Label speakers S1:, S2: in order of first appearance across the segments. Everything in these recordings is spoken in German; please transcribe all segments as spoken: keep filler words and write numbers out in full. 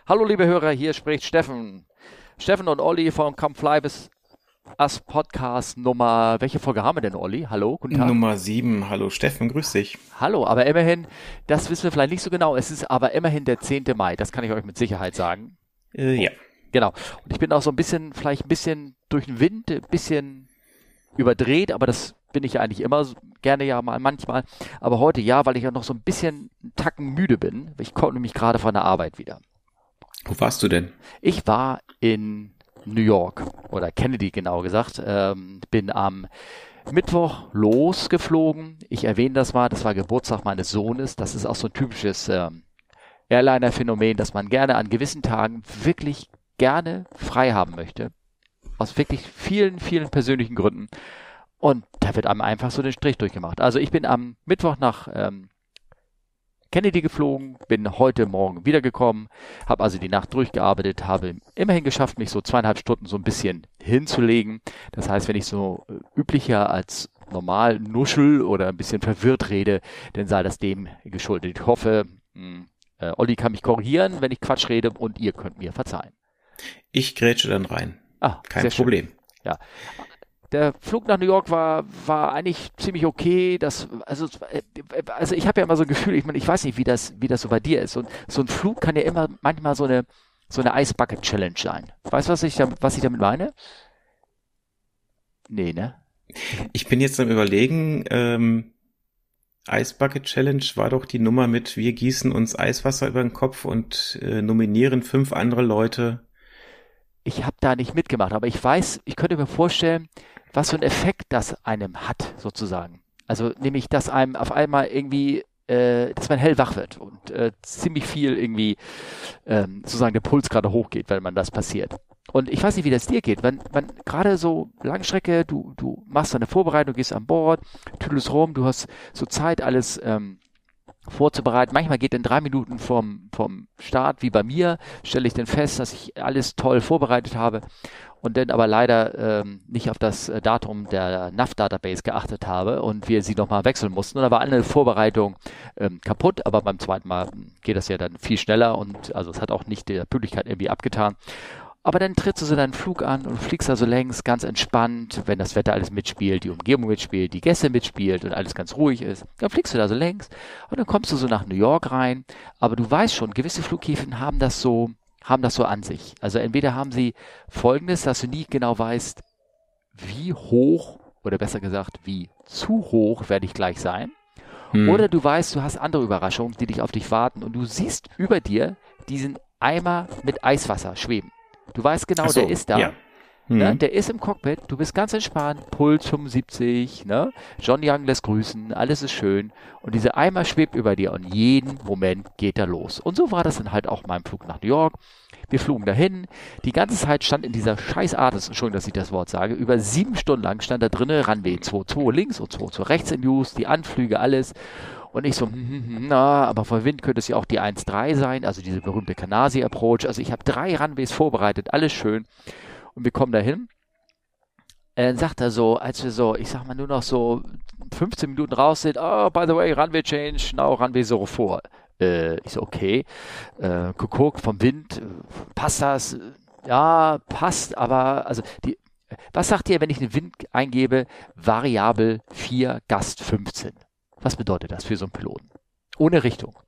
S1: Hallo liebe Hörer, hier spricht Steffen. Steffen und Olli von Come Fly With Us Podcast Nummer, welche Folge haben wir denn, Olli? Hallo, guten Tag.
S2: Nummer sieben. Hallo Steffen, grüß dich.
S1: Hallo, aber immerhin, das wissen wir vielleicht nicht so genau, es ist aber immerhin der zehnte Mai, das kann ich euch mit Sicherheit sagen.
S2: Äh, ja.
S1: Genau, und ich bin auch so ein bisschen, vielleicht ein bisschen durch den Wind, ein bisschen überdreht, aber das bin ich ja eigentlich immer, so, gerne ja mal manchmal, aber heute ja, weil ich ja noch so ein bisschen einen Tacken müde bin. Ich komme nämlich gerade von der Arbeit wieder.
S2: Wo warst du denn?
S1: Ich war in New York oder Kennedy genau gesagt, ähm, bin am Mittwoch losgeflogen. Ich erwähne das mal, das war Geburtstag meines Sohnes. Das ist auch so ein typisches ähm, Airliner-Phänomen, dass man gerne an gewissen Tagen wirklich gerne frei haben möchte. Aus wirklich vielen, vielen persönlichen Gründen. Und da wird einem einfach so den Strich durchgemacht. Also ich bin am Mittwoch nach ähm, Kennedy geflogen, bin heute Morgen wiedergekommen, habe also die Nacht durchgearbeitet, habe immerhin geschafft, mich so zweieinhalb Stunden so ein bisschen hinzulegen. Das heißt, wenn ich so äh, üblicher als normal nuschel oder ein bisschen verwirrt rede, dann sei das dem geschuldet. Ich hoffe, mh, äh, Olli kann mich korrigieren, wenn ich Quatsch rede, und ihr könnt mir verzeihen.
S2: Ich grätsche dann rein.
S1: Ah,
S2: kein Problem.
S1: Schön. Ja. Der Flug nach New York war war eigentlich ziemlich okay. Das also also ich habe ja immer so ein Gefühl, ich meine, ich weiß nicht, wie das wie das so bei dir ist. Und so ein Flug kann ja immer manchmal so eine so eine Ice Bucket Challenge sein. Weißt du, was ich da, was ich damit meine? Nee, ne?
S2: Ich bin jetzt am Überlegen, ähm, Ice Bucket Challenge war doch die Nummer mit wir gießen uns Eiswasser über den Kopf und äh, nominieren fünf andere Leute.
S1: Ich habe da nicht mitgemacht, aber ich weiß, ich könnte mir vorstellen, was für einen Effekt das einem hat, sozusagen. Also nämlich, dass einem auf einmal irgendwie, äh, dass man hellwach wird und äh, ziemlich viel irgendwie, ähm, sozusagen der Puls gerade hochgeht, wenn man das passiert. Und ich weiß nicht, wie das dir geht. Wenn man gerade so Langstrecke, du du machst deine Vorbereitung, gehst an Bord, tüdelst rum, du hast so Zeit, alles ähm, vorzubereiten. Manchmal geht in drei Minuten vom, vom Start, wie bei mir, stelle ich dann fest, dass ich alles toll vorbereitet habe und dann aber leider ähm, nicht auf das Datum der N A V-Database geachtet habe und wir sie nochmal wechseln mussten. Und da war eine Vorbereitung ähm, kaputt, aber beim zweiten Mal geht das ja dann viel schneller und also es hat auch nicht der Pünktlichkeit irgendwie abgetan. Aber dann trittst du so deinen Flug an und fliegst da so längs, ganz entspannt, wenn das Wetter alles mitspielt, die Umgebung mitspielt, die Gäste mitspielt und alles ganz ruhig ist. Dann fliegst du da so längs und dann kommst du so nach New York rein. Aber du weißt schon, gewisse Flughäfen haben das so, haben das so an sich. Also entweder haben sie Folgendes, dass du nie genau weißt, wie hoch oder besser gesagt, wie zu hoch werde ich gleich sein. Hm. Oder du weißt, du hast andere Überraschungen, die dich auf dich warten und du siehst über dir diesen Eimer mit Eiswasser schweben. Du weißt genau, so, der ist da. Ja. Mhm. Ne? Der ist im Cockpit. Du bist ganz entspannt. Puls fünfundsiebzig. Ne? John Young lässt grüßen. Alles ist schön. Und dieser Eimer schwebt über dir. Und jeden Moment geht er los. Und so war das dann halt auch mein Flug nach New York. Wir flogen dahin. Die ganze Zeit stand in dieser Scheißart, Entschuldigung, dass ich das Wort sage, über sieben Stunden lang stand da drinnen Runway zwei zwei links und zwei zwei rechts in Use, die Anflüge, alles. Und ich so, hm, hm, hm, na, aber vor Wind könnte es ja auch die eins drei sein, also diese berühmte Canarsie-Approach. Also ich habe drei Runways vorbereitet, alles schön. Und wir kommen dahin. Dann sagt er so, als wir so, ich sag mal, nur noch so fünfzehn Minuten raus sind, oh, by the way, Runway change, now Runway zero four. Äh, ich so, okay. Äh, geguckt, vom Wind, passt das? Ja, passt, aber, also, die, was sagt ihr, wenn ich den Wind eingebe? Variabel vier, Gast fünfzehn. Was bedeutet das für so einen Piloten? Ohne Richtung.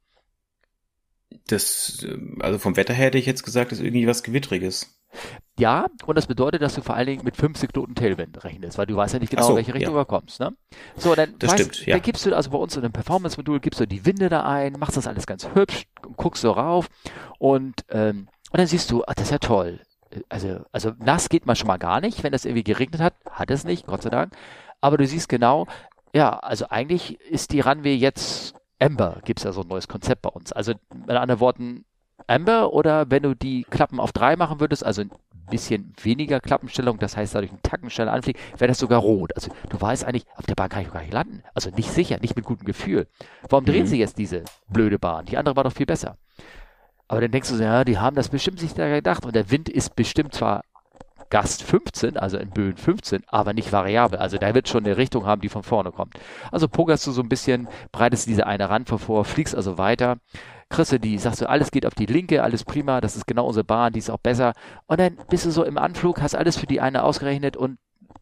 S2: Das, also vom Wetter her hätte ich jetzt gesagt, das ist irgendwie was Gewittriges.
S1: Ja, und das bedeutet, dass du vor allen Dingen mit fünfzig Knoten Tailwind rechnest, weil du weißt ja nicht genau,
S2: so,
S1: in welche Richtung
S2: ja.
S1: du kommst. Ne? So, dann,
S2: das
S1: weißt,
S2: stimmt, ja.
S1: dann gibst du, also bei uns in einem Performance-Modul, gibst du die Winde da ein, machst das alles ganz hübsch, guckst so rauf und, ähm, und dann siehst du, ach, das ist ja toll. Also, also nass geht man schon mal gar nicht, wenn das irgendwie geregnet hat. Hat es nicht, Gott sei Dank. Aber du siehst genau, ja, also eigentlich ist die Runway jetzt Amber, gibt's ja so ein neues Konzept bei uns. Also mit anderen Worten Amber, oder wenn du die Klappen auf drei machen würdest, also ein bisschen weniger Klappenstellung, das heißt dadurch einen Tacken schneller anfliegen, wäre das sogar rot. Also du weißt eigentlich, auf der Bahn kann ich gar nicht landen. Also nicht sicher, nicht mit gutem Gefühl. Warum drehen mhm. sie jetzt diese blöde Bahn? Die andere war doch viel besser. Aber dann denkst du so, ja, die haben das bestimmt sich da gedacht und der Wind ist bestimmt zwar Gast fünfzehn, also in Böen fünfzehn, aber nicht variabel. Also da wird schon eine Richtung haben, die von vorne kommt. Also pokerst du so ein bisschen, breitest diese eine Rampe vor, fliegst also weiter. kriegst du die, sagst du, alles geht auf die linke, alles prima, das ist genau unsere Bahn, die ist auch besser. Und dann bist du so im Anflug, hast alles für die eine ausgerechnet und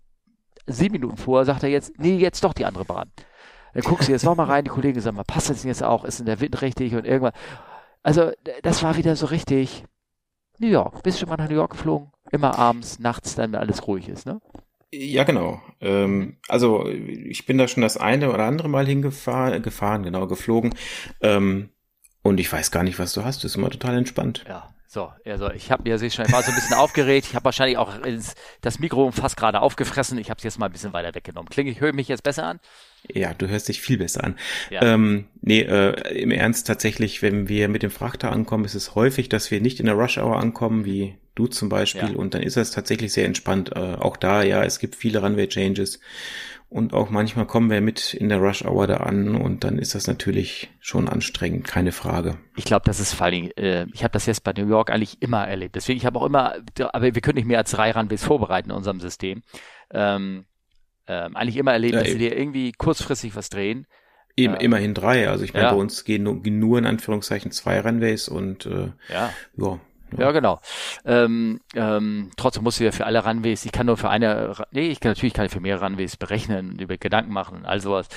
S1: sieben Minuten vorher sagt er jetzt, nee, jetzt doch die andere Bahn. Dann guckst du jetzt nochmal rein, die Kollegen sagen mal, passt das jetzt auch, ist denn der Wind richtig und irgendwann. Also das war wieder so richtig New York. Bist du schon mal nach New York geflogen? Immer abends, nachts, dann wenn alles ruhig ist, ne?
S2: Ja, genau. Ähm, also ich bin da schon das eine oder andere Mal hingefahren, gefahren, genau, geflogen. Ähm, und ich weiß gar nicht, was du hast. Das ist immer total entspannt.
S1: Ja, so, also ich habe mir, sehe schon, ich war so ein bisschen aufgeregt. Ich habe wahrscheinlich auch ins, das Mikro fast gerade aufgefressen. Ich habe es jetzt mal ein bisschen weiter weggenommen. Klinge ich, höre mich jetzt besser an?
S2: Ja, du hörst dich viel besser an.
S1: Ja.
S2: Ähm, nee, äh, im Ernst tatsächlich, wenn wir mit dem Frachter ankommen, ist es häufig, dass wir nicht in der Rush-Hour ankommen, wie du zum Beispiel.
S1: Ja.
S2: Und dann ist das tatsächlich sehr entspannt. Äh, auch da, ja, es gibt viele Runway-Changes. Und auch manchmal kommen wir mit in der Rush-Hour da an und dann ist das natürlich schon anstrengend, keine Frage.
S1: Ich glaube, das ist vor allen Dingen, äh, ich habe das jetzt bei New York eigentlich immer erlebt. Deswegen, ich habe auch immer, aber wir können nicht mehr als drei Runways vorbereiten in unserem System. Ähm, ähm, eigentlich immer erlebt,
S2: Ja,
S1: dass sie
S2: eben.
S1: dir irgendwie kurzfristig was drehen.
S2: Eben,
S1: Ähm,
S2: immerhin drei. Also ich meine,
S1: ja.
S2: bei uns gehen nur, gehen nur in Anführungszeichen zwei Runways und äh,
S1: Ja.
S2: ja.
S1: Ja, genau. Ähm, ähm, trotzdem musst du ja für alle Runways, ich kann nur für eine, nee, ich kann natürlich kann ich für mehrere Runways berechnen, über Gedanken machen und all sowas.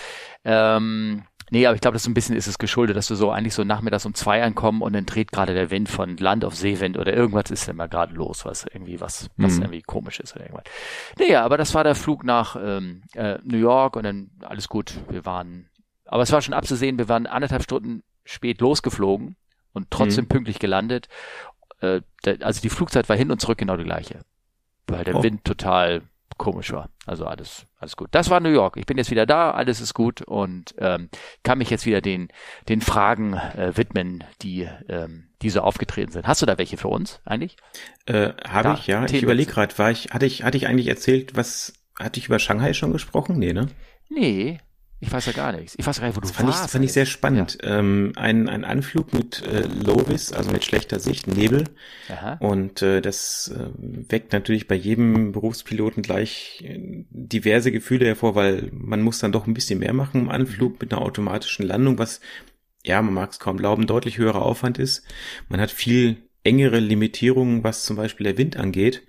S1: Ähm, nee, aber ich glaube, das ist ein bisschen ist es geschuldet, dass du so eigentlich so nachmittags um zwei ankommen und dann dreht gerade der Wind von Land auf Seewind oder irgendwas ist dann mal gerade los, was irgendwie was, was
S2: Mhm.
S1: irgendwie komisch ist oder irgendwas. Nee, aber das war der Flug nach ähm, äh, New York und dann alles gut. Wir waren, aber es war schon abzusehen, wir waren anderthalb Stunden spät losgeflogen und trotzdem
S2: Mhm.
S1: pünktlich gelandet. Äh, der, also die Flugzeit war hin und zurück genau die gleiche, weil der
S2: Oh.
S1: Wind total komisch war. Also alles, alles gut. Das war New York. Ich bin jetzt wieder da, alles ist gut und ähm, kann mich jetzt wieder den den Fragen äh, widmen, die ähm, die so aufgetreten sind. Hast du da welche für uns eigentlich?
S2: Äh, habe
S1: Ja,
S2: ich, ja. Ich
S1: Themen.
S2: überlege gerade, war ich, hatte ich, hatte ich eigentlich erzählt, was, hatte ich über Shanghai schon gesprochen? Nee, ne?
S1: Nee, ich weiß ja gar nichts. Ich weiß gar nicht, wo
S2: Das
S1: du
S2: fand ich,
S1: warst.
S2: fand ich sehr spannend. Ähm, ein, ein Anflug mit äh, Low-Vis, also mit schlechter Sicht, Nebel.
S1: Aha.
S2: Und äh, das äh, weckt natürlich bei jedem Berufspiloten gleich äh, diverse Gefühle hervor, weil man muss dann doch ein bisschen mehr machen im Anflug mit einer automatischen Landung, was, ja, man mag es kaum glauben, deutlich höherer Aufwand ist. Man hat viel engere Limitierungen, was zum Beispiel der Wind angeht.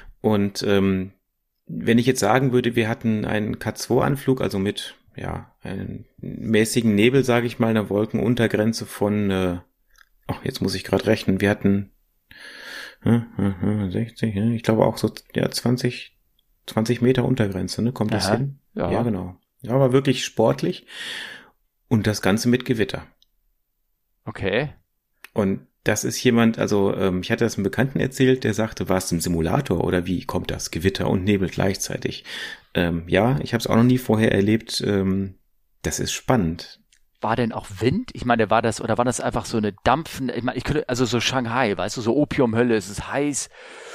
S2: Und ähm, wenn ich jetzt sagen würde, wir hatten einen K zwei Anflug, also mit ja einen mäßigen Nebel, sage ich mal, einer Wolkenuntergrenze von, äh, ach, jetzt muss ich gerade rechnen, wir hatten äh, äh, sechzig, äh, ich glaube auch so ja zwanzig, zwanzig Meter Untergrenze, ne? Kommt das
S1: Aha.
S2: hin?
S1: Ja.
S2: Ja, genau. Ja, aber wirklich sportlich und das Ganze mit Gewitter.
S1: Okay.
S2: Und das ist jemand, also ähm, ich hatte das einem Bekannten erzählt, der sagte, war es im Simulator oder wie kommt das? Gewitter und Nebel gleichzeitig. Ähm, ja, ich habe es auch noch nie vorher erlebt. Ähm, das ist spannend.
S1: War denn auch Wind? Ich meine, war das, oder war das einfach so eine dampfende, ich meine, ich könnte, also so Shanghai, weißt du, so Opiumhölle, es ist heiß,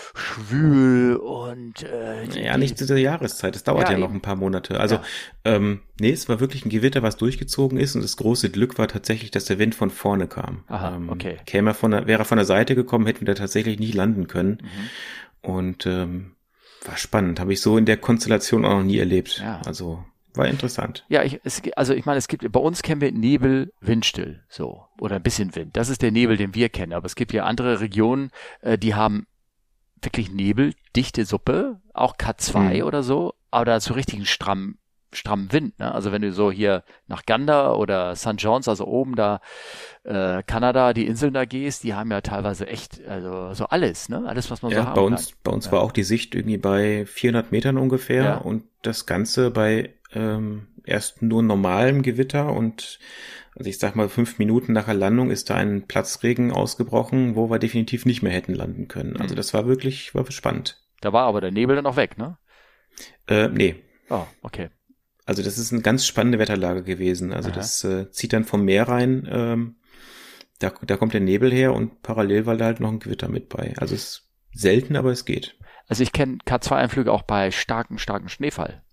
S1: schwül und äh, die,
S2: Ja, nicht zu der Jahreszeit. Das dauert
S1: Ja,
S2: ja, noch
S1: eben.
S2: ein paar Monate. Also,
S1: Ja.
S2: ähm, nee, es war wirklich ein Gewitter, was durchgezogen ist. Und das große Glück war tatsächlich, dass der Wind von vorne kam.
S1: Aha,
S2: ähm,
S1: okay.
S2: Käme er von der, wäre er von der Seite gekommen, hätten wir da tatsächlich nicht landen können.
S1: Mhm.
S2: Und ähm, war spannend. Habe ich so in der Konstellation auch noch nie erlebt.
S1: Ja.
S2: Also war interessant.
S1: Ja, ich, es, also ich meine, es gibt, bei uns kennen wir Nebel, windstill, so, oder ein bisschen Wind. Das ist der Nebel, den wir kennen. Aber es gibt ja andere Regionen, äh, die haben wirklich Nebel, dichte Suppe, auch K zwei
S2: Mhm.
S1: oder so, aber zu richtigen stramm, stramm Wind, ne? Also wenn du so hier nach Gander oder Sankt John's, also oben da, äh, Kanada, die Inseln da gehst, die haben ja teilweise echt, also so alles, ne? Alles, was man so
S2: Ja,
S1: haben
S2: bei uns,
S1: kann.
S2: bei uns
S1: Ja.
S2: war auch die Sicht irgendwie bei vierhundert Metern ungefähr
S1: Ja.
S2: und das Ganze bei ähm, erst nur normalem Gewitter und also ich sag mal fünf Minuten nach der Landung ist da ein Platzregen ausgebrochen, wo wir definitiv nicht mehr hätten landen können. Also
S1: Mhm.
S2: das war wirklich, war spannend.
S1: Da war aber der Nebel dann auch weg, ne?
S2: Äh, nee,
S1: Oh, okay.
S2: also das ist eine ganz spannende Wetterlage gewesen. Also
S1: Aha.
S2: das äh, zieht dann vom Meer rein, ähm, da, da kommt der Nebel her und parallel war da halt noch ein Gewitter mit bei. Also es ist selten, aber es geht.
S1: Also ich kenne K zwei Einflüge auch bei starken, starken Schneefall.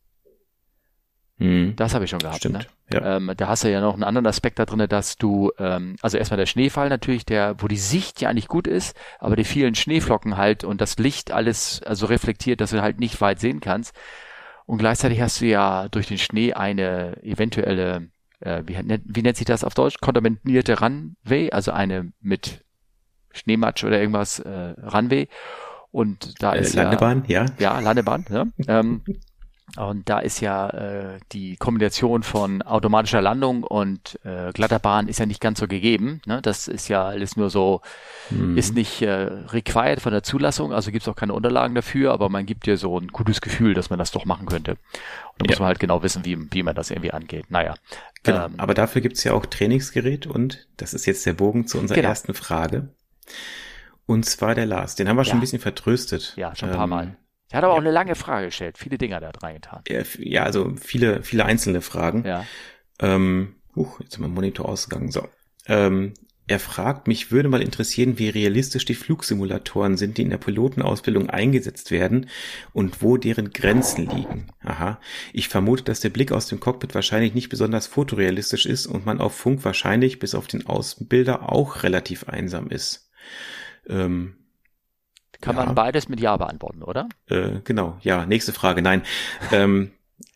S2: Mhm.
S1: Das habe ich schon gehabt.
S2: Stimmt,
S1: Ne?
S2: ja.
S1: Ähm, da hast du ja noch einen anderen Aspekt da drin, dass du, ähm, also erstmal der Schneefall natürlich, der, wo die Sicht ja eigentlich gut ist, aber die vielen Schneeflocken halt und das Licht alles also reflektiert, dass du halt nicht weit sehen kannst. Und gleichzeitig hast du ja durch den Schnee eine eventuelle äh, wie, nennt, wie nennt sich das auf Deutsch? Kontaminierte Runway, also eine mit Schneematsch oder irgendwas äh, Runway. Und da
S2: äh,
S1: ist
S2: Landebahn,
S1: ja,
S2: ja.
S1: Ja, Landebahn, ja. ähm, Und da ist ja äh, die Kombination von automatischer Landung und äh, glatter Bahn ist ja nicht ganz so gegeben. Ne? Das ist ja alles nur so, mhm. ist nicht äh, required von der Zulassung, also gibt es auch keine Unterlagen dafür, aber man gibt dir so ein gutes Gefühl, dass man das doch machen könnte. Und da ja. muss man halt genau wissen, wie, wie man das irgendwie angeht. Naja.
S2: Genau,
S1: ähm,
S2: aber dafür gibt es ja auch Trainingsgerät und das ist jetzt der Bogen zu unserer
S1: genau.
S2: ersten Frage. Und zwar der Lars, den haben wir
S1: ja.
S2: schon ein bisschen vertröstet.
S1: Ja, schon ein paar ähm, Mal. Er hat aber ja. auch eine lange Frage gestellt, viele Dinger da reingetan.
S2: Ja, also viele, viele einzelne Fragen.
S1: Ja.
S2: Ähm, huch, jetzt ist mein Monitor ausgegangen. So. Ähm, er fragt, mich würde mal interessieren, wie realistisch die Flugsimulatoren sind, die in der Pilotenausbildung eingesetzt werden und wo deren Grenzen liegen. Aha. Ich vermute, dass der Blick aus dem Cockpit wahrscheinlich nicht besonders fotorealistisch ist und man auf Funk wahrscheinlich bis auf den Außenbilder auch relativ einsam ist. Ähm,
S1: Kann
S2: ja.
S1: man beides mit Ja beantworten, oder?
S2: Äh, genau, ja, nächste Frage, nein. ähm,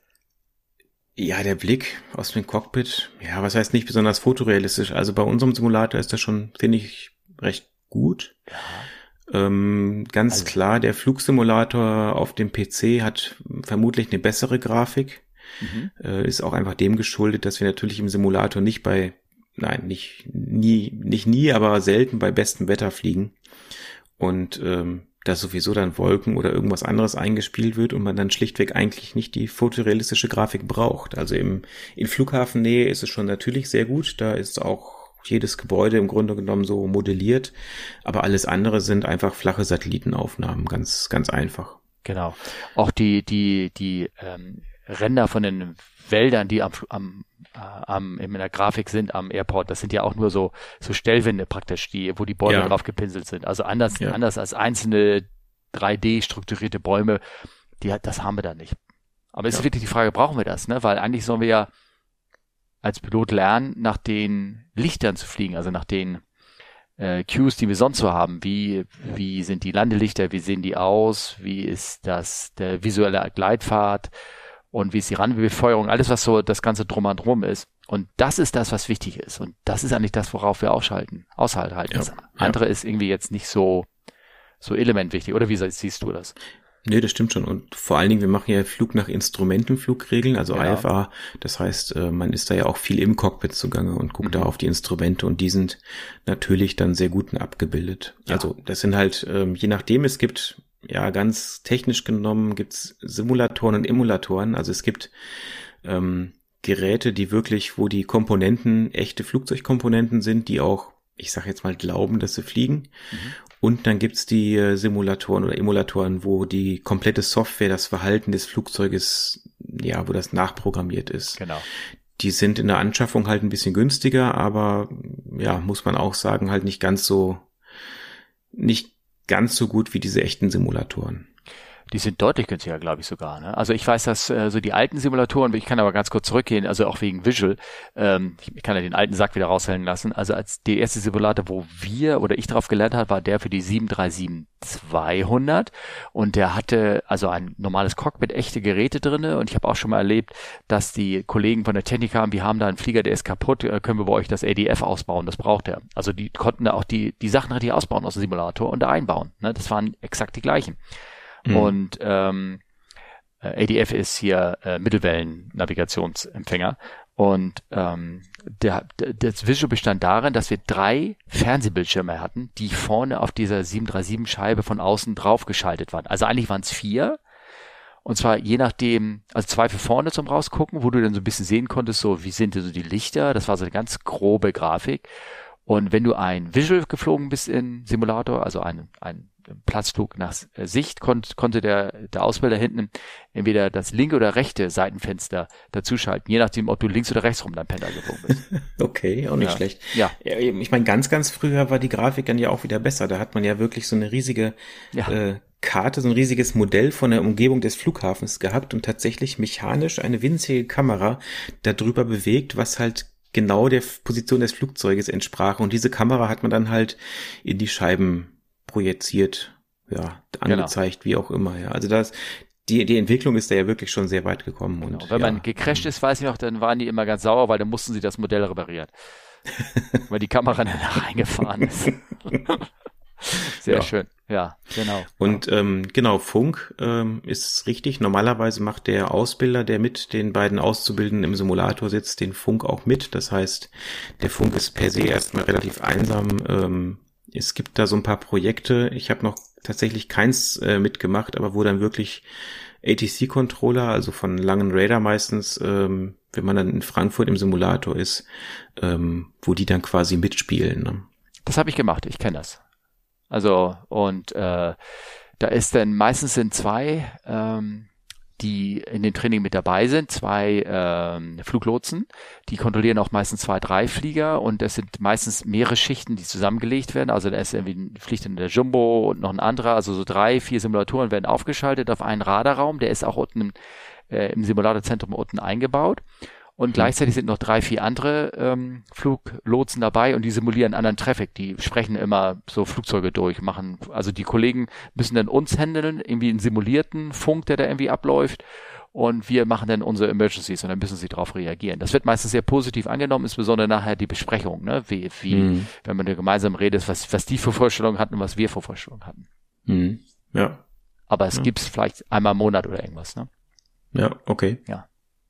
S2: ja, der Blick aus dem Cockpit, ja, was heißt nicht besonders fotorealistisch? Also bei unserem Simulator ist das schon, finde ich, recht gut. Ja. Ähm, ganz also. klar, der Flugsimulator auf dem P C hat vermutlich eine bessere Grafik. Mhm. Äh, ist auch einfach dem geschuldet, dass wir natürlich im Simulator nicht bei, nein, nicht nie, nicht nie, aber selten bei bestem Wetter fliegen. Und ähm, da sowieso dann Wolken oder irgendwas anderes eingespielt wird und man dann schlichtweg eigentlich nicht die fotorealistische Grafik braucht. Also im in Flughafennähe ist es schon natürlich sehr gut. Da ist auch jedes Gebäude im Grunde genommen so modelliert. Aber alles andere sind einfach flache Satellitenaufnahmen. Ganz, ganz einfach.
S1: Genau. Auch die, die, die ähm, Ränder von den Wäldern, die am, am, äh, am in der Grafik sind am Airport, das sind ja auch nur so so Stellwände praktisch, die wo die Bäume ja. drauf gepinselt sind. Also anders ja. anders als einzelne drei D strukturierte Bäume, die das haben wir da nicht. Aber es ja. ist wirklich die Frage, brauchen wir das, ne? Weil eigentlich sollen wir ja als Pilot lernen, nach den Lichtern zu fliegen, also nach den äh, Cues, die wir sonst so haben. Wie wie sind die Landelichter, wie sehen die aus, wie ist das der visuelle Gleitpfad? Und wie ist die Runway-Befeuerung, alles, was so das Ganze drum und drum ist. Und das ist das, was wichtig ist. Und das ist eigentlich das, worauf wir ausschalten, aushalten. Ja, das andere ja. ist irgendwie jetzt nicht so, so elementwichtig. Oder wie siehst du das?
S2: Nee, das stimmt schon. Und vor allen Dingen, wir machen ja Flug nach Instrumentenflugregeln, also ja. I F A. Das heißt, man ist da ja auch viel im Cockpit zugange und guckt mhm. da auf die Instrumente und die sind natürlich dann sehr gut abgebildet. Ja. Also das sind halt, je nachdem, es gibt ja, ganz technisch genommen gibt's Simulatoren und Emulatoren. Also es gibt ähm, Geräte, die wirklich, wo die Komponenten echte Flugzeugkomponenten sind, die auch, ich sage jetzt mal, glauben, dass sie fliegen. Mhm. Und dann gibt's die äh, Simulatoren oder Emulatoren, wo die komplette Software, das Verhalten des Flugzeuges, ja, wo das nachprogrammiert ist.
S1: Genau.
S2: Die sind in der Anschaffung halt ein bisschen günstiger, aber ja, muss man auch sagen, halt nicht ganz so, nicht ganz so gut wie diese echten Simulatoren.
S1: Die sind deutlich günstiger, glaube ich sogar. Ne? Also ich weiß, dass äh, so die alten Simulatoren, ich kann aber ganz kurz zurückgehen, also auch wegen Visual, ähm, ich kann ja den alten Sack wieder raushängen lassen. Also als der erste Simulator, wo wir oder ich drauf gelernt habe, war der für die sieben drei sieben zweihundert und der hatte also ein normales Cockpit, echte Geräte drinne und ich habe auch schon mal erlebt, dass die Kollegen von der Technik haben, wir haben da einen Flieger, der ist kaputt, können wir bei euch das A D F ausbauen, das braucht er. Also die konnten da auch die die Sachen richtig ausbauen aus dem Simulator und da einbauen. Ne? Das waren exakt die gleichen. Mhm. Und ähm, A D F ist hier äh, Mittelwellen-Navigationsempfänger und ähm, der, der, das Visual bestand darin, dass wir drei Fernsehbildschirme hatten, die vorne auf dieser sieben drei sieben Scheibe von außen draufgeschaltet waren. Also eigentlich waren es vier und zwar je nachdem, also zwei für vorne zum Rausgucken, wo du dann so ein bisschen sehen konntest, so wie sind so die Lichter, das war so eine ganz grobe Grafik. Und wenn du ein Visual geflogen bist in Simulator, also ein, ein Platzflug nach Sicht, konnt, konnte der, der Ausbilder hinten entweder das linke oder rechte Seitenfenster dazuschalten, je nachdem, ob du links oder rechts rum dein Pendel geflogen bist.
S2: Okay, auch nicht
S1: ja.
S2: schlecht.
S1: Ja.
S2: Ich meine, ganz, ganz früher war die Grafik dann ja auch wieder besser. Da hat man ja wirklich so eine riesige ja. äh, Karte, so ein riesiges Modell von der Umgebung des Flughafens gehabt und tatsächlich mechanisch eine winzige Kamera darüber bewegt, was halt genau der Position des Flugzeuges entsprach. Und diese Kamera hat man dann halt in die Scheiben projiziert, ja, angezeigt, genau. Wie auch immer, ja. Also das, die, die Entwicklung ist da ja wirklich schon sehr weit gekommen.
S1: Genau.
S2: Und
S1: wenn
S2: ja.
S1: man gecrasht ist, weiß ich noch, dann waren die immer ganz sauer, weil dann mussten sie das Modell reparieren. Weil die Kamera dann reingefahren ist. Sehr
S2: ja.
S1: schön. Ja, genau.
S2: Und ähm, genau, Funk ähm, ist richtig. Normalerweise macht der Ausbilder, der mit den beiden Auszubildenden im Simulator sitzt, den Funk auch mit. Das heißt, der Funk ist per se erstmal relativ einsam. Ähm, es gibt da so ein paar Projekte. Ich habe noch tatsächlich keins äh, mitgemacht, aber wo dann wirklich A T C-Controller, also von Langen Radar meistens, ähm, wenn man dann in Frankfurt im Simulator ist, ähm, wo die dann quasi mitspielen. Ne?
S1: Das habe ich gemacht, ich kenne das. Also, und äh, da ist dann, meistens sind zwei, ähm, die in dem Training mit dabei sind, zwei ähm, Fluglotsen, die kontrollieren auch meistens zwei, drei Flieger und das sind meistens mehrere Schichten, die zusammengelegt werden. Also da ist irgendwie, fliegt dann der Jumbo und noch ein anderer, also so drei, vier Simulatoren werden aufgeschaltet auf einen Radarraum, der ist auch unten im, äh, im Simulatorzentrum unten eingebaut. Und gleichzeitig sind noch drei, vier andere ähm, Fluglotsen dabei und die simulieren anderen Traffic. Die sprechen immer so Flugzeuge durch, machen, also die Kollegen müssen dann uns handeln, irgendwie einen simulierten Funk, der da irgendwie abläuft und wir machen dann unsere Emergencies und dann müssen sie darauf reagieren. Das wird meistens sehr positiv angenommen, insbesondere nachher die Besprechung, ne, wie, wie mhm. wenn man da gemeinsam redet, was, was die für Vorstellungen hatten und was wir für Vorstellungen hatten.
S2: Mhm. Ja.
S1: Aber es
S2: ja.
S1: gibt's vielleicht einmal im Monat oder irgendwas, ne?
S2: Ja, okay.
S1: Ja.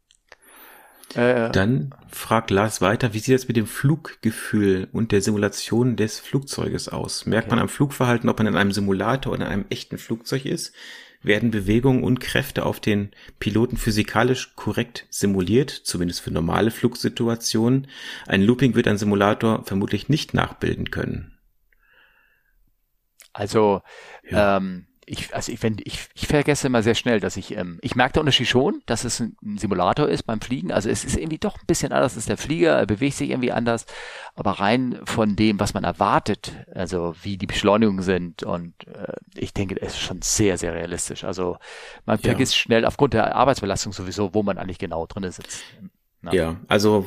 S2: Dann fragt Lars weiter, wie sieht es mit dem Fluggefühl und der Simulation des Flugzeuges aus? Merkt okay. man am Flugverhalten, ob man in einem Simulator oder in einem echten Flugzeug ist? Werden Bewegungen und Kräfte auf den Piloten physikalisch korrekt simuliert, zumindest für normale Flugsituationen? Ein Looping wird ein Simulator vermutlich nicht nachbilden können.
S1: Also, ja. ähm, Ich, also ich, wenn, ich, ich vergesse immer sehr schnell, dass ich, ähm, ich merke den Unterschied schon, dass es ein Simulator ist beim Fliegen. Also es ist irgendwie doch ein bisschen anders als der Flieger, er bewegt sich irgendwie anders. Aber rein von dem, was man erwartet, also wie die Beschleunigungen sind und äh, ich denke, es ist schon sehr, sehr realistisch. Also man ja. vergisst schnell aufgrund der Arbeitsbelastung sowieso, wo man eigentlich genau drin sitzt.
S2: Ja. ja, also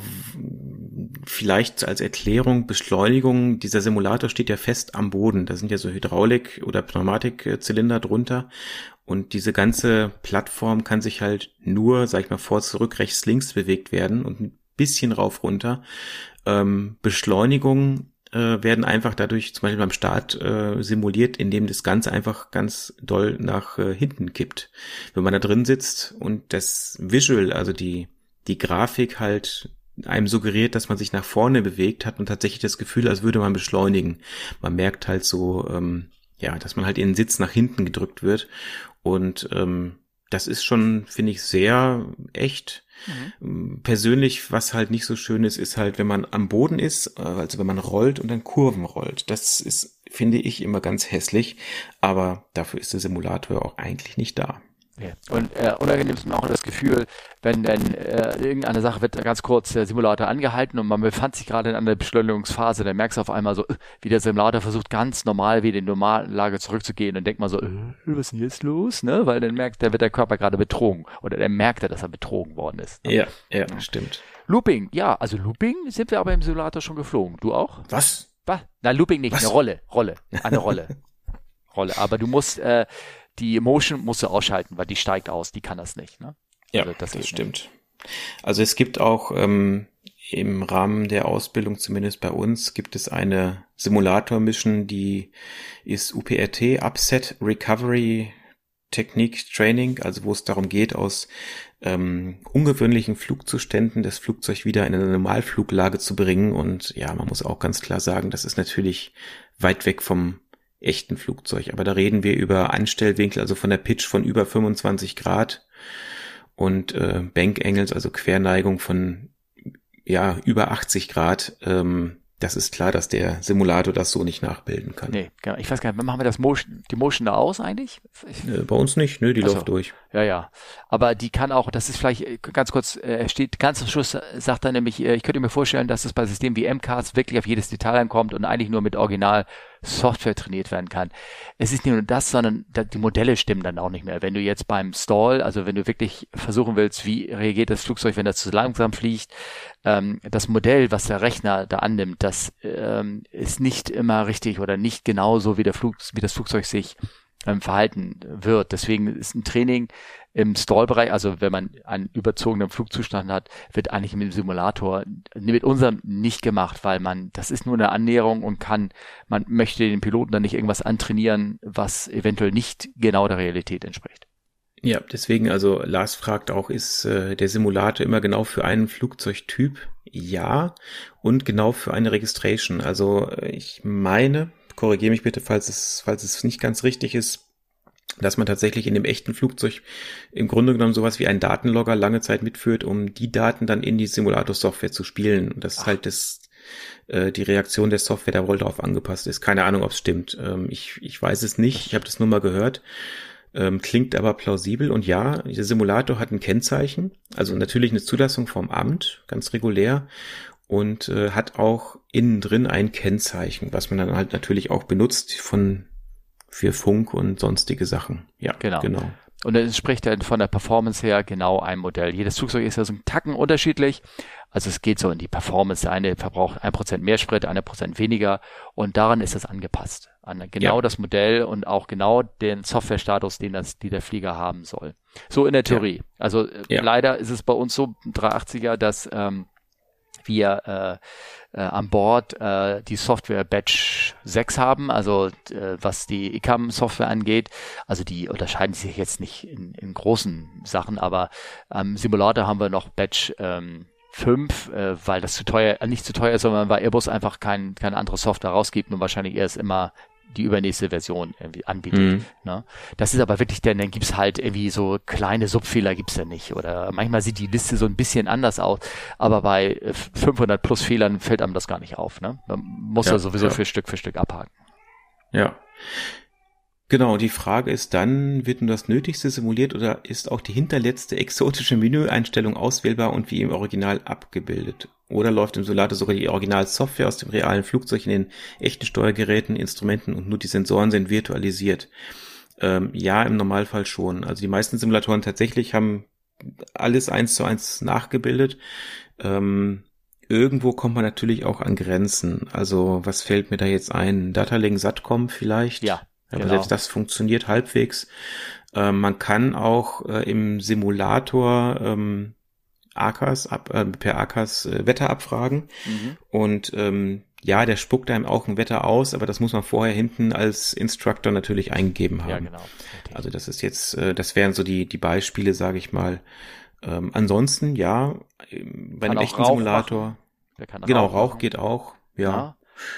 S2: vielleicht als Erklärung, Beschleunigung, dieser Simulator steht ja fest am Boden. Da sind ja so Hydraulik- oder Pneumatikzylinder drunter und diese ganze Plattform kann sich halt nur, sag ich mal, vor, zurück, rechts, links bewegt werden und ein bisschen rauf, runter. Ähm, Beschleunigung äh, werden einfach dadurch zum Beispiel beim Start äh, simuliert, indem das Ganze einfach ganz doll nach äh, hinten kippt. Wenn man da drin sitzt und das Visual, also die die Grafik halt einem suggeriert, dass man sich nach vorne bewegt, hat man tatsächlich das Gefühl, als würde man beschleunigen. Man merkt halt so, ähm, ja, dass man halt in den Sitz nach hinten gedrückt wird und ähm, das ist schon, finde ich, sehr echt. Mhm. Persönlich, was halt nicht so schön ist, ist halt, wenn man am Boden ist, also wenn man rollt und dann Kurven rollt. Das ist, finde ich, immer ganz hässlich, aber dafür ist der Simulator auch eigentlich nicht da.
S1: Ja. Und äh, unangenehm ist mir auch das Gefühl, wenn dann äh, irgendeine Sache wird ganz kurz der Simulator angehalten und man befand sich gerade in einer Beschleunigungsphase, dann merkst du auf einmal so, wie der Simulator versucht ganz normal wieder in die normale Lage zurückzugehen und denkt man so, äh, was ist denn jetzt los? Ne? Weil dann merkt, da wird der Körper gerade betrogen oder dann merkt er, dass er betrogen worden ist. Ne?
S2: Ja, ja, ja, stimmt.
S1: Looping, ja, also Looping sind wir aber im Simulator schon geflogen. Du auch?
S2: Was?
S1: Was? Nein, Looping nicht,
S2: Was?
S1: eine Rolle, Rolle, eine Rolle. Rolle, aber du musst äh, die Motion musst du ausschalten, weil die steigt aus, die kann das nicht. Ne?
S2: Ja,
S1: also das,
S2: das stimmt. Nicht. Also es gibt auch ähm, im Rahmen der Ausbildung, zumindest bei uns, gibt es eine Simulator-Mission, die ist U P R T, Upset Recovery Technique Training, also wo es darum geht, aus ähm, ungewöhnlichen Flugzuständen das Flugzeug wieder in eine Normalfluglage zu bringen. Und ja, man muss auch ganz klar sagen, das ist natürlich weit weg vom echten Flugzeug. Aber da reden wir über Anstellwinkel, also von der Pitch von über fünfundzwanzig Grad und äh, Bank Angles, also Querneigung von ja über achtzig Grad. Ähm, das ist klar, dass der Simulator das so nicht nachbilden kann.
S1: Nee, genau. Ich weiß gar nicht, machen wir das Motion, die Motion da aus eigentlich?
S2: Ich, äh, bei uns nicht, nö, die läuft durch.
S1: Ja, ja. Aber die kann auch, das ist vielleicht ganz kurz, er steht ganz am Schluss, sagt er nämlich, ich könnte mir vorstellen, dass es bei Systemen wie M C A S wirklich auf jedes Detail ankommt und eigentlich nur mit Original Software trainiert werden kann. Es ist nicht nur das, sondern die Modelle stimmen dann auch nicht mehr. Wenn du jetzt beim Stall, also wenn du wirklich versuchen willst, wie reagiert das Flugzeug, wenn das zu langsam fliegt, ähm, das Modell, was der Rechner da annimmt, das ähm, ist nicht immer richtig oder nicht genauso, wie der Flug, wie das Flugzeug sich ähm, verhalten wird. Deswegen ist ein Training im Stallbereich, also wenn man einen überzogenen Flugzustand hat, wird eigentlich mit dem Simulator, mit unserem nicht gemacht, weil man, das ist nur eine Annäherung und kann, man möchte den Piloten dann nicht irgendwas antrainieren, was eventuell nicht genau der Realität entspricht.
S2: Ja, deswegen, also Lars fragt auch, ist äh, der Simulator immer genau für einen Flugzeugtyp? Ja, und genau für eine Registration. Also äh, ich meine, korrigiere mich bitte, falls es, falls es nicht ganz richtig ist, dass man tatsächlich in dem echten Flugzeug im Grunde genommen sowas wie einen Datenlogger lange Zeit mitführt, um die Daten dann in die Simulator-Software zu spielen. Und das ist halt das, äh, die Reaktion der Software da wohl darauf angepasst ist. Keine Ahnung, ob es stimmt. Ähm, ich, ich weiß es nicht. Ich habe das nur mal gehört. Ähm, klingt aber plausibel. Und ja, der Simulator hat ein Kennzeichen. Also natürlich eine Zulassung vom Amt, ganz regulär. Und äh, hat auch innen drin ein Kennzeichen, was man dann halt natürlich auch benutzt von für Funk und sonstige Sachen. Ja,
S1: genau.
S2: genau.
S1: Und es entspricht dann von der Performance her genau einem Modell. Jedes Flugzeug ist ja so ein Tacken unterschiedlich. Also es geht so in die Performance. Der eine verbraucht ein Prozent mehr Sprit, ein Prozent weniger. Und daran ist es angepasst. An genau ja. das Modell und auch genau den Softwarestatus, den das, die der Flieger haben soll. So in der Theorie. Ja. Also ja. leider ist es bei uns so, dreihundertachtziger, dass ähm, wir äh, äh, an Bord äh, die Software Batch sechs haben, also äh, was die I C A M-Software angeht. Also die unterscheiden sich jetzt nicht in, in großen Sachen, aber am Simulator haben wir noch Batch ähm, fünf, äh, weil das zu teuer, nicht zu teuer ist, sondern weil Airbus einfach kein, keine andere Software rausgibt und wahrscheinlich erst immer die übernächste Version irgendwie anbietet. Mhm. Ne? Das ist aber wirklich, dann, dann gibt's halt irgendwie so kleine Subfehler gibt's ja nicht. Oder manchmal sieht die Liste so ein bisschen anders aus, aber bei fünfhundert plus Fehlern fällt einem das gar nicht auf. Ne? Man muss ja, ja sowieso ja. für Stück für Stück abhaken.
S2: Ja. Genau, die Frage ist dann, wird nur das Nötigste simuliert oder ist auch die hinterletzte exotische Menüeinstellung auswählbar und wie im Original abgebildet? Oder läuft im Simulator sogar die Originalsoftware aus dem realen Flugzeug in den echten Steuergeräten, Instrumenten und nur die Sensoren sind virtualisiert? Ähm, ja, im Normalfall schon. Also die meisten Simulatoren tatsächlich haben alles eins zu eins nachgebildet. Ähm, irgendwo kommt man natürlich auch an Grenzen. Also was fällt mir da jetzt ein? Datalink Satcom vielleicht?
S1: Ja.
S2: Aber
S1: genau.
S2: selbst das funktioniert halbwegs. Ähm, man kann auch äh, im Simulator ähm, A C A S ab, äh, per A C A S äh, Wetter abfragen. Mhm. Und ähm, ja, der spuckt einem auch ein Wetter aus, aber das muss man vorher hinten als Instructor natürlich eingegeben haben. Ja, genau. Okay. Also das ist jetzt, äh, das wären so die die Beispiele, sage ich mal. Ähm, ansonsten, ja, bei kann einem echten Rauch Simulator. Genau, Rauch, Rauch geht auch, ja. ja.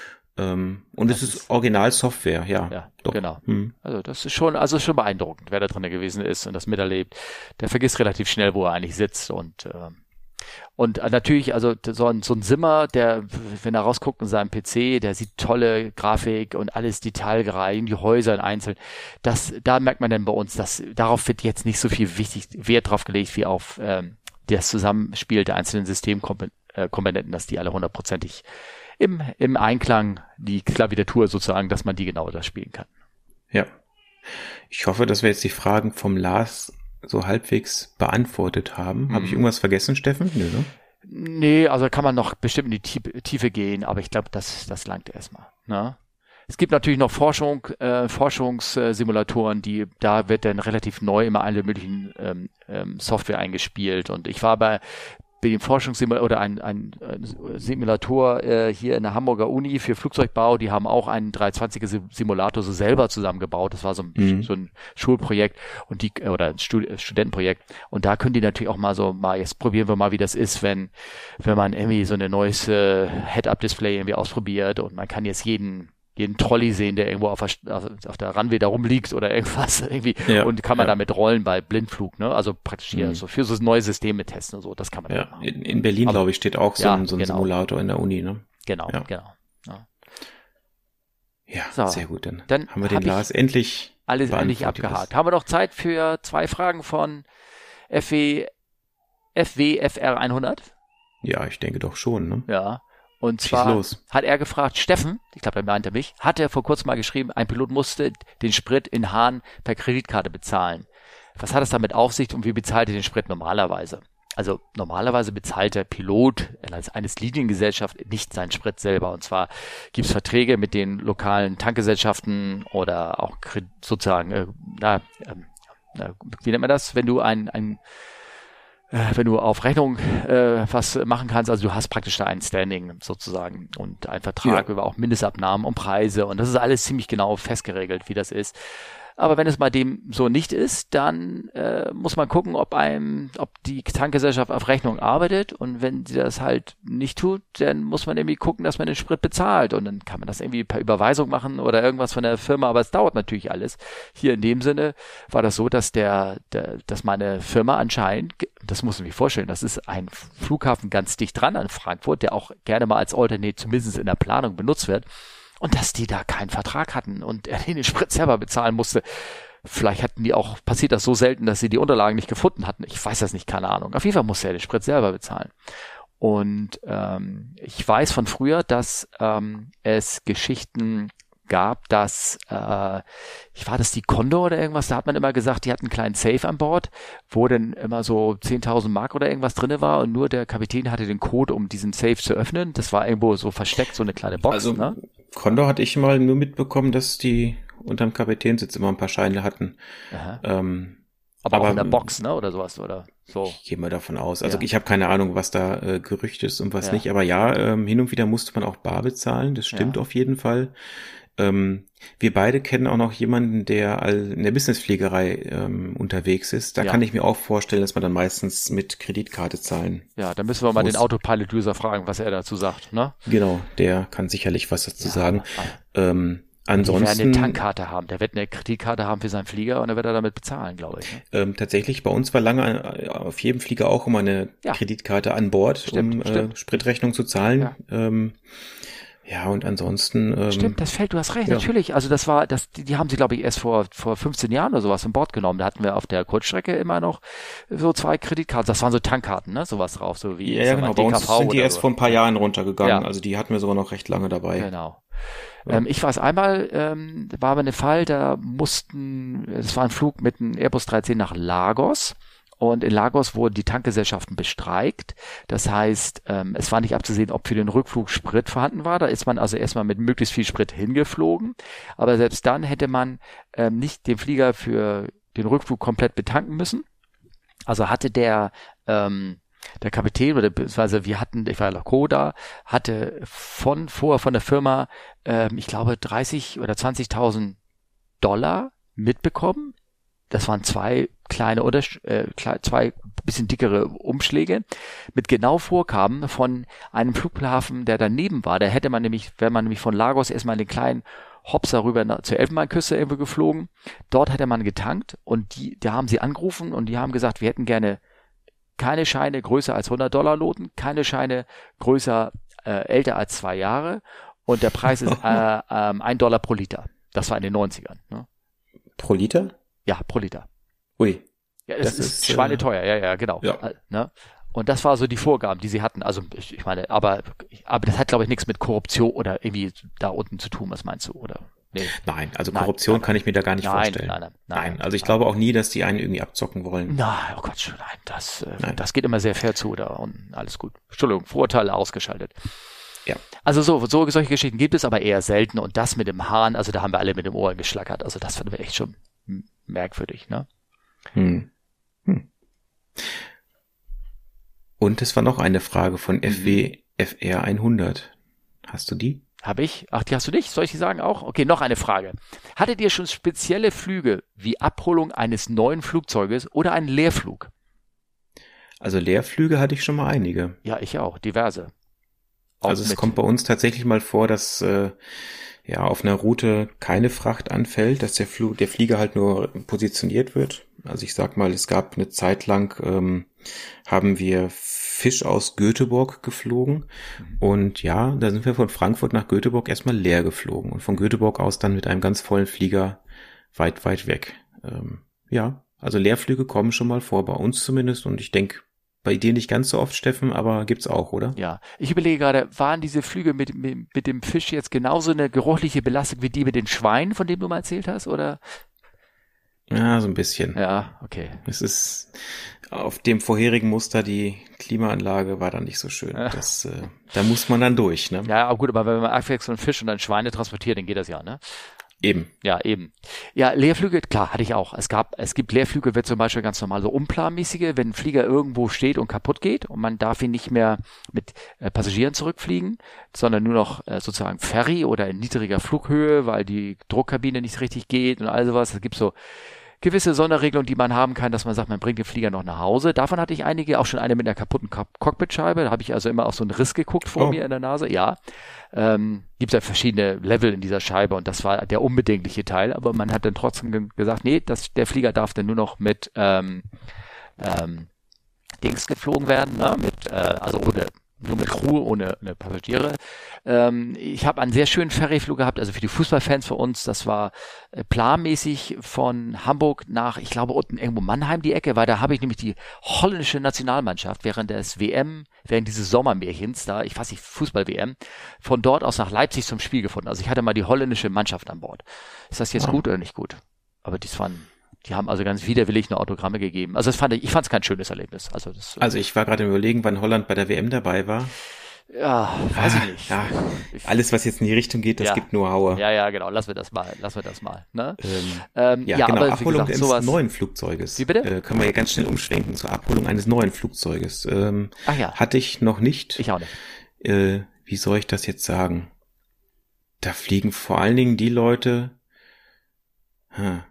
S2: Ähm, und das es ist, ist Originalsoftware, ja.
S1: Ja, doch. Genau. Hm. Also das ist schon, also schon beeindruckend, wer da drin gewesen ist und das miterlebt. Der vergisst relativ schnell, wo er eigentlich sitzt und ähm, und natürlich, also so ein, so ein Simmer, der, wenn er rausguckt in seinem P C, der sieht tolle Grafik und alles detailgereich, die Häuser in einzeln. Das, da merkt man dann bei uns, dass darauf wird jetzt nicht so viel wichtig Wert drauf gelegt wie auf ähm, das Zusammenspiel der einzelnen Systemkomponenten, dass die alle hundertprozentig im, im Einklang die Klaviatur sozusagen, dass man die genau da spielen kann.
S2: Ja. Ich hoffe, dass wir jetzt die Fragen vom Lars so halbwegs beantwortet haben. Hm. Habe ich irgendwas vergessen, Steffen? Nö, ne?
S1: Nee, also kann man noch bestimmt in die Tiefe gehen, aber ich glaube, das, das langt erstmal. Ne? Es gibt natürlich noch Forschung, äh, Forschungssimulatoren, die, da wird dann relativ neu immer alle möglichen ähm, ähm, Software eingespielt und ich war bei bei dem Forschungssimulator oder ein, ein, ein Simulator äh, hier in der Hamburger Uni für Flugzeugbau, die haben auch einen dreihundertzwanziger Simulator so selber zusammengebaut. Das war so ein, mhm. so ein Schulprojekt und die oder ein Stud- Studentenprojekt. Und da können die natürlich auch mal so mal, jetzt probieren wir mal, wie das ist, wenn wenn man irgendwie so eine neues äh, Head-Up-Display irgendwie ausprobiert und man kann jetzt jeden jeden Trolley sehen, der irgendwo auf der, auf der Runway da rumliegt oder irgendwas irgendwie ja, und kann man ja. damit rollen bei Blindflug, ne? Also praktisch hier mhm. so für so neue Systeme testen und so, das kann man
S2: ja machen. In, in Berlin, glaube ich, steht auch so, ja, ein, so ein
S1: genau.
S2: Simulator in der Uni, ne?
S1: Genau,
S2: ja.
S1: genau. Ja,
S2: ja so, sehr gut, dann,
S1: dann
S2: haben wir den Lars endlich
S1: alles endlich abgehakt. Haben wir noch Zeit für zwei Fragen von F W F W F R hundert?
S2: Ja, ich denke doch schon, ne?
S1: Ja. Und zwar hat er gefragt, Steffen, ich glaube, er meinte mich, hat er vor kurzem mal geschrieben, ein Pilot musste den Sprit in Hahn per Kreditkarte bezahlen. Was hat es damit auf sich und wie bezahlt er den Sprit normalerweise? Also normalerweise bezahlt der Pilot als eines Liniengesellschaft nicht seinen Sprit selber. Und zwar gibt es Verträge mit den lokalen Tankgesellschaften oder auch sozusagen, äh, na, äh, wie nennt man das, wenn du ein, ein äh, wenn du auf Rechnung äh, was machen kannst, also du hast praktisch da ein Standing sozusagen und einen Vertrag ja. über auch Mindestabnahmen und Preise und das ist alles ziemlich genau festgeregelt, wie das ist. Aber wenn es mal dem so nicht ist, dann äh, muss man gucken, ob einem, ob die Tankgesellschaft auf Rechnung arbeitet und wenn sie das halt nicht tut, dann muss man irgendwie gucken, dass man den Sprit bezahlt und dann kann man das irgendwie per Überweisung machen oder irgendwas von der Firma, aber es dauert natürlich alles. Hier in dem Sinne war das so, dass der, der dass meine Firma anscheinend, das muss man sich vorstellen, das ist ein Flughafen ganz dicht dran an Frankfurt, der auch gerne mal als Alternate zumindest in der Planung benutzt wird. Und dass die da keinen Vertrag hatten und er den Sprit selber bezahlen musste. Vielleicht hatten die auch, passiert das so selten, dass sie die Unterlagen nicht gefunden hatten. Ich weiß das nicht, keine Ahnung. Auf jeden Fall musste er den Sprit selber bezahlen. Und ähm, ich weiß von früher, dass ähm, es Geschichten gab, dass, äh, ich war das die Condor oder irgendwas, da hat man immer gesagt, die hatten einen kleinen Safe an Bord, wo dann immer so zehntausend Mark oder irgendwas drinne war und nur der Kapitän hatte den Code, um diesen Safe zu öffnen. Das war irgendwo so versteckt, so eine kleine Box.
S2: Also
S1: ne?
S2: Condor hatte ich mal nur mitbekommen, dass die unterm Kapitänsitz immer ein paar Scheine hatten. Ähm,
S1: aber, aber auch in der Box, ne, oder sowas, oder so.
S2: Ich gehe mal davon aus. Also
S1: ja.
S2: ich habe keine Ahnung, was da äh, Gerücht ist und was
S1: ja.
S2: nicht. Aber ja, ähm, hin und wieder musste man auch bar bezahlen. Das stimmt ja. auf jeden Fall. Ähm, wir beide kennen auch noch jemanden, der in der Businessfliegerei ähm, unterwegs ist. Da
S1: ja.
S2: kann ich mir auch vorstellen, dass man dann meistens mit Kreditkarte zahlen.
S1: Ja, da müssen wir mal muss. den Autopilot-User fragen, was er dazu sagt, ne?
S2: Genau, der kann sicherlich was dazu
S1: ja.
S2: sagen. Ähm, ansonsten.
S1: Der wird eine Tankkarte haben, der wird eine Kreditkarte haben für seinen Flieger und dann wird er damit bezahlen, glaube ich. Ne?
S2: Ähm, tatsächlich, bei uns war lange auf jedem Flieger auch immer eine ja. Kreditkarte an Bord,
S1: stimmt,
S2: um
S1: stimmt.
S2: Äh, Spritrechnung zu zahlen. Ja. Ähm, Ja, und ansonsten. Ähm,
S1: Stimmt, das fällt, du hast recht,
S2: ja.
S1: natürlich. Also das war, das, die, die haben sie, glaube ich, erst vor vor fünfzehn Jahren oder sowas an Bord genommen. Da hatten wir auf der Kurzstrecke immer noch so zwei Kreditkarten. Das waren so Tankkarten, ne? Sowas drauf, so wie
S2: ja, ja, genau. Bei uns sind die erst
S1: so.
S2: vor ein paar Jahren runtergegangen.
S1: Ja.
S2: Also die hatten wir sogar noch recht lange dabei.
S1: Genau. Ja. Ähm, ich weiß einmal, ähm, da war aber ein Fall, da mussten, es war ein Flug mit einem Airbus dreizehn nach Lagos. Und in Lagos wurden die Tankgesellschaften bestreikt. Das heißt, ähm, es war nicht abzusehen, ob für den Rückflug Sprit vorhanden war. Da ist man also erstmal mit möglichst viel Sprit hingeflogen. Aber selbst dann hätte man ähm, nicht den Flieger für den Rückflug komplett betanken müssen. Also hatte der ähm, der Kapitän oder beziehungsweise wir hatten, ich war Lakoda, hatte von vorher von der Firma, ähm, ich glaube dreißig oder zwanzigtausend Dollar mitbekommen. Das waren zwei kleine oder äh, zwei bisschen dickere Umschläge mit genau Vorgaben von einem Flughafen, der daneben war. Da hätte man nämlich, wäre man nämlich von Lagos erstmal in den kleinen Hopser rüber nach, zur Elfenbeinküste irgendwo geflogen. Dort hätte man getankt und die, da haben sie angerufen und die haben gesagt, wir hätten gerne keine Scheine größer als hundert Dollar Noten, keine Scheine größer, äh, älter als zwei Jahre und der Preis ist äh, äh, ein Dollar pro Liter. Das war in den neunzigern. Ne?
S2: Pro Liter?
S1: Ja, pro Liter.
S2: Ui.
S1: Ja, das, das ist, ist schweineteuer, ja, ja, genau.
S2: Ja.
S1: Ne? Und das war so die Vorgaben, die sie hatten. Also ich, ich meine, aber, aber das hat, glaube ich, nichts mit Korruption oder irgendwie da unten zu tun, was meinst du? Oder nee.
S2: Nein, also
S1: nein,
S2: Korruption
S1: nein,
S2: kann ich mir da gar nicht
S1: nein,
S2: vorstellen.
S1: Nein, nein, nein,
S2: nein. Also ich
S1: nein.
S2: glaube auch nie, dass die einen irgendwie abzocken wollen.
S1: Nein, oh Gott, nein, das, äh,
S2: nein.
S1: das geht immer sehr fair zu da und alles gut. Entschuldigung, Vorurteile ausgeschaltet.
S2: Ja.
S1: Also so, so solche Geschichten gibt es aber eher selten und das mit dem Hahn, also da haben wir alle mit dem Ohr geschlackert. Also das fanden wir echt schon merkwürdig, ne?
S2: Hm. Hm. Und es war noch eine Frage von
S1: Mhm.
S2: F W F R hundert. Hast du die?
S1: Habe ich? Ach, die hast du nicht? Soll ich die sagen auch? Okay, noch eine Frage. Hattet ihr schon spezielle Flüge wie Abholung eines neuen Flugzeuges oder einen Leerflug?
S2: Also Leerflüge hatte ich schon mal einige.
S1: Ja, ich auch. Diverse. Auch
S2: also es
S1: mit.
S2: kommt bei uns tatsächlich mal vor, dass äh, ja auf einer Route keine Fracht anfällt, dass der Flug, der Flieger halt nur positioniert wird. Also ich sag mal, es gab eine Zeit lang, ähm, haben wir Fisch aus Göteborg geflogen mhm. und ja, da sind wir von Frankfurt nach Göteborg erstmal leer geflogen und von Göteborg aus dann mit einem ganz vollen Flieger weit, weit weg. Ähm, ja, also Leerflüge kommen schon mal vor, bei uns zumindest, und ich denke, bei dir nicht ganz so oft, Steffen, aber gibt's auch, oder?
S1: Ja, ich überlege gerade, waren diese Flüge mit, mit, mit dem Fisch jetzt genauso eine geruchliche Belastung wie die mit den Schweinen, von dem du mal erzählt hast, oder?
S2: Ja, so ein bisschen.
S1: Ja, okay.
S2: Es ist auf dem vorherigen Muster, die Klimaanlage war dann nicht so schön.
S1: Ja.
S2: Das, äh, da muss man dann durch, ne?
S1: Ja, aber gut, aber wenn man abwechselnd Fisch und dann Schweine transportiert, dann geht das ja, ne?
S2: Eben.
S1: Ja, eben. Ja, Leerflüge, klar, hatte ich auch. Es gab, es gibt Leerflüge, wird zum Beispiel ganz normal so unplanmäßige, wenn ein Flieger irgendwo steht und kaputt geht und man darf ihn nicht mehr mit äh, Passagieren zurückfliegen, sondern nur noch äh, sozusagen Ferry oder in niedriger Flughöhe, weil die Druckkabine nicht richtig geht und all sowas. Es gibt so gewisse Sonderregelungen, die man haben kann, dass man sagt, man bringt den Flieger noch nach Hause. Davon hatte ich einige, auch schon eine mit einer kaputten Cockpitscheibe. Da habe ich also immer auf so einen Riss geguckt vor
S2: Oh.
S1: mir in der Nase. Ja, ähm, gibt ja verschiedene Level in dieser Scheibe und das war der unbedingliche Teil. Aber man hat dann trotzdem ge- gesagt, nee, das, der Flieger darf dann nur noch mit ähm, ähm, Dings geflogen werden, ne? mit, äh, also ohne nur mit Crew, ohne, ohne Passagiere. Ähm, ich habe einen sehr schönen Ferryflug gehabt, also für die Fußballfans für uns, das war äh, planmäßig von Hamburg nach, ich glaube unten irgendwo Mannheim die Ecke, weil da habe ich nämlich die holländische Nationalmannschaft während des W M, während dieses Sommermärchens, da, ich weiß nicht, Fußball-W M, von dort aus nach Leipzig zum Spiel gefunden. Also ich hatte mal die holländische Mannschaft an Bord. Ist das jetzt
S2: Oh.
S1: gut oder nicht gut? Aber dies waren Die haben also ganz widerwillig nur Autogramme gegeben. Also das fand ich, ich fand es kein schönes Erlebnis. Also das,
S2: Also ich war gerade im Überlegen, wann Holland bei der W M dabei war.
S1: ja, weiß ich nicht.
S2: Ja,
S1: Ich-
S2: alles, was jetzt in die Richtung geht, das
S1: Ja.
S2: gibt nur Haue.
S1: Ja, ja, genau. Lassen wir das mal. Lassen wir das mal. Ne?
S2: Ähm,
S1: Ähm,
S2: ja,
S1: ja,
S2: genau,
S1: aber wie
S2: Abholung
S1: gesagt,
S2: eines
S1: sowas.
S2: neuen Flugzeuges.
S1: Wie bitte?
S2: Äh, können wir ja ganz schnell umschwenken zur Abholung eines neuen Flugzeuges. Ähm,
S1: Ach ja,
S2: hatte ich noch nicht.
S1: ich auch nicht.
S2: Äh, wie soll ich das jetzt sagen? Da fliegen vor allen Dingen die Leute. Hm,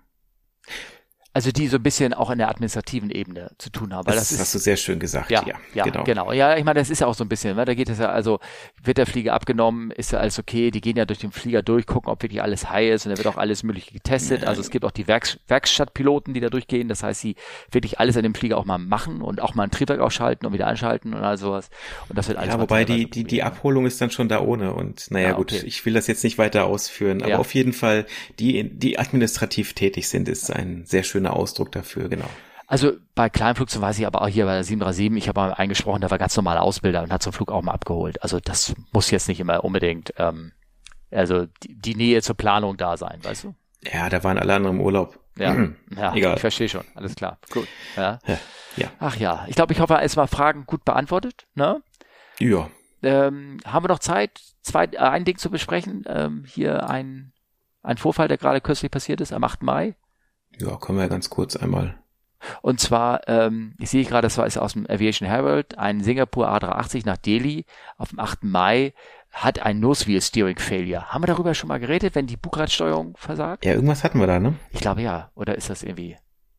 S1: Also die so ein bisschen auch in der administrativen Ebene zu tun haben, weil
S2: das,
S1: das,
S2: hast du
S1: ist
S2: sehr schön gesagt.
S1: ja,
S2: Ja,
S1: ja,
S2: genau.
S1: genau. Ja, ich meine, das ist ja auch so ein bisschen, ne? Da geht es ja, also wird der Flieger abgenommen, ist ja alles okay, die gehen ja durch den Flieger durch, gucken, ob wirklich alles high ist und da wird auch alles Mögliche getestet.
S2: Ja.
S1: Also es gibt auch die Werks Werkstattpiloten, die da durchgehen, das heißt, die wirklich alles an dem Flieger auch mal machen und auch mal ein Triebwerk ausschalten und wieder anschalten und all sowas. Und das wird alles
S2: Ja,
S1: mal
S2: wobei
S1: teilweise
S2: die, die, die
S1: probiert.
S2: Abholung ist dann schon da ohne und naja
S1: Ja,
S2: gut,
S1: okay.
S2: ich will das jetzt nicht weiter ausführen, aber
S1: Ja.
S2: auf jeden Fall, die, die administrativ tätig sind, ist ein sehr schöner Ausdruck dafür, genau.
S1: Also bei Kleinflugzeugen weiß ich aber auch hier bei der sieben drei sieben, ich habe mal eingesprochen, da war ganz normaler Ausbilder und hat so einen Flug auch mal abgeholt. Also das muss jetzt nicht immer unbedingt, ähm, also die, die Nähe zur Planung da sein, weißt du?
S2: Ja, da waren alle anderen im Urlaub.
S1: Ja, ja,
S2: Egal.
S1: ich verstehe schon, alles klar, gut. Ja.
S2: Ja, ja.
S1: Ach ja, ich glaube, ich hoffe, erstmal Fragen gut beantwortet. Ne?
S2: Ja.
S1: Ähm, haben wir noch Zeit, zwei, äh, ein Ding zu besprechen? Ähm, hier ein, ein Vorfall, der gerade kürzlich passiert ist, am achten Mai.
S2: Ja, können wir ja ganz kurz einmal.
S1: Und zwar, ähm, ich sehe gerade, das war ist aus dem Aviation Herald, ein Singapur A drei achtzig nach Delhi auf dem achten Mai hat ein Nose-Wheel Steering Failure. Haben wir darüber schon mal geredet, wenn die Bugradsteuerung versagt?
S2: Ja, irgendwas hatten wir da, ne?
S1: Ich glaube ja. Oder ist das irgendwie...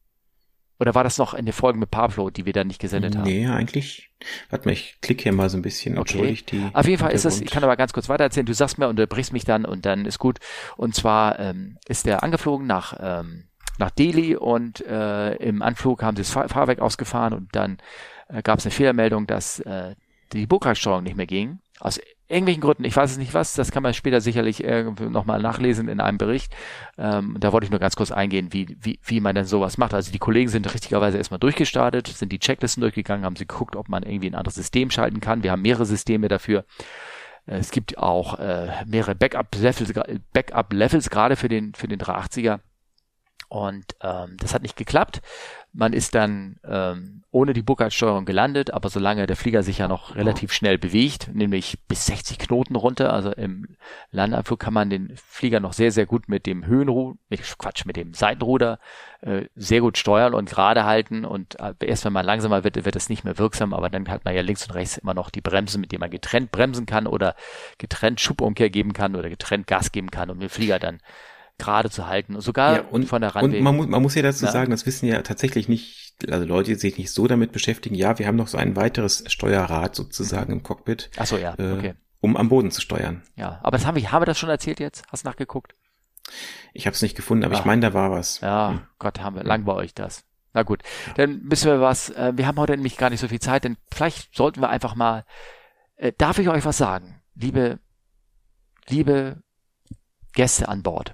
S1: Oder war das noch in den Folgen mit Pablo, die wir dann nicht gesendet haben?
S2: Nee, eigentlich. Warte mal, ich klicke hier mal so ein bisschen.
S1: Okay.
S2: Entschuldigt die
S1: Auf jeden Fall ist das, ich
S2: Hintergrund.
S1: kann aber ganz kurz weitererzählen, du sagst mir, unterbrichst mich dann und dann ist gut. Und zwar ähm, ist der angeflogen nach ähm, nach Delhi und äh, im Anflug haben sie das Fahr Fahrwerk ausgefahren und dann äh, gab es eine Fehlermeldung, dass äh, die Bugradsteuerung nicht mehr ging. Aus irgendwelchen Gründen, ich weiß es nicht was, das kann man später sicherlich irgendwie nochmal nachlesen in einem Bericht. Ähm, da wollte ich nur ganz kurz eingehen, wie, wie, wie man denn sowas macht. Also die Kollegen sind richtigerweise erstmal durchgestartet, sind die Checklisten durchgegangen, haben sie geguckt, ob man irgendwie ein anderes System schalten kann. Wir haben mehrere Systeme dafür. Es gibt auch äh, mehrere Backup-Levels, Backup-Levels gerade für den, für den drei achtziger. Und ähm, das hat nicht geklappt. Man ist dann ähm, ohne die Bugradsteuerung gelandet, aber solange der Flieger sich ja noch relativ schnell bewegt, nämlich bis sechzig Knoten runter, also im Landeanflug kann man den Flieger noch sehr, sehr gut mit dem Höhenruder, mit Quatsch, mit dem Seitenruder äh, sehr gut steuern und gerade halten und äh, erst wenn man langsamer wird, wird es nicht mehr wirksam, aber dann hat man ja links und rechts immer noch die Bremsen, mit denen man getrennt bremsen kann oder getrennt Schubumkehr geben kann oder getrennt Gas geben kann, um den Flieger dann gerade zu halten. Sogar
S2: Ja, und,
S1: von der
S2: und
S1: Runway.
S2: man, mu man muss ja dazu
S1: Ja.
S2: sagen, das wissen ja tatsächlich nicht, also Leute, die sich nicht so damit beschäftigen, ja, wir haben noch so ein weiteres Steuerrad sozusagen im Cockpit,
S1: Ach so, ja,
S2: äh,
S1: okay.
S2: um am Boden zu steuern.
S1: Ja, aber das haben wir, haben wir das schon erzählt jetzt? Hast du nachgeguckt?
S2: Ich habe es nicht gefunden, aber
S1: Ah.
S2: ich meine, da war was.
S1: Ja,
S2: Hm.
S1: Gott, haben wir, lang bei euch das. Na gut, dann müssen wir was, äh, wir haben heute nämlich gar nicht so viel Zeit, denn vielleicht sollten wir einfach mal, äh, darf ich euch was sagen? Liebe, liebe Gäste an Bord.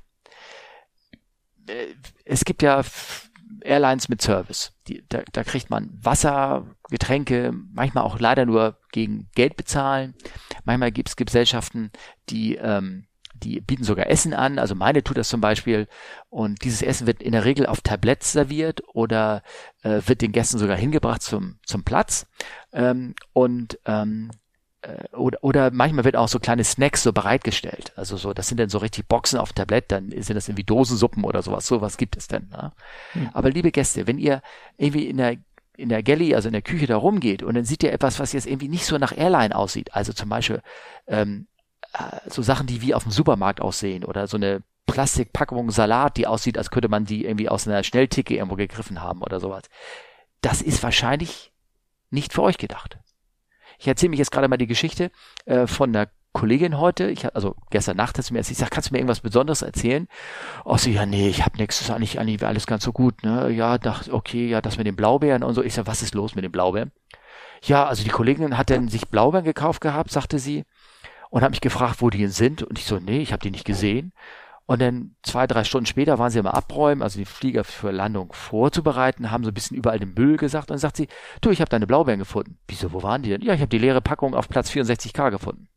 S1: Äh, es gibt ja F- Airlines mit Service. Die, da, da kriegt man Wasser, Getränke, manchmal auch leider nur gegen Geld bezahlen. Manchmal gibt es Gesellschaften, die ähm, die bieten sogar Essen an, also meine tut das zum Beispiel, und dieses Essen wird in der Regel auf Tabletts serviert oder äh, wird den Gästen sogar hingebracht zum zum Platz ähm, und ähm, äh, oder, oder manchmal wird auch so kleine Snacks so bereitgestellt, also so, das sind dann so richtig Boxen auf Tablett, dann sind das irgendwie Dosensuppen oder sowas, sowas gibt es dann. Ne? Hm. Aber liebe Gäste, wenn ihr irgendwie in der in der Galley, also in der Küche da rumgeht und dann sieht ihr etwas, was jetzt irgendwie nicht so nach Airline aussieht, also zum Beispiel ähm, äh, so Sachen, die wie auf dem Supermarkt aussehen oder so eine Plastikpackung Salat, die aussieht, als könnte man die irgendwie aus einer Schnelltheke irgendwo gegriffen haben oder sowas. Das ist wahrscheinlich nicht für euch gedacht. Ich erzähle mich jetzt gerade mal die Geschichte äh, von einer Kollegin heute, ich also gestern Nacht hat sie mir erzählt, ich sag, kannst du mir irgendwas Besonderes erzählen? Oh, sie, ja, nee, ich hab nichts, ist eigentlich, eigentlich alles ganz so gut, ne? Ja, dachte, okay, ja, das mit den Blaubeeren und so. Ich sag, was ist los mit den Blaubeeren? Ja, also die Kollegin hat dann sich Blaubeeren gekauft gehabt, sagte sie, und hat mich gefragt, wo die denn sind. Und ich so, nee, ich habe die nicht gesehen. Und dann zwei, drei Stunden später waren sie immer abräumen, also die Flieger für Landung vorzubereiten, haben so ein bisschen überall den Müll gesagt. Und dann sagt sie, du, ich habe deine Blaubeeren gefunden. Wieso, wo waren die denn? Ja, ich habe die leere Packung auf Platz vierundsechzig K gefunden.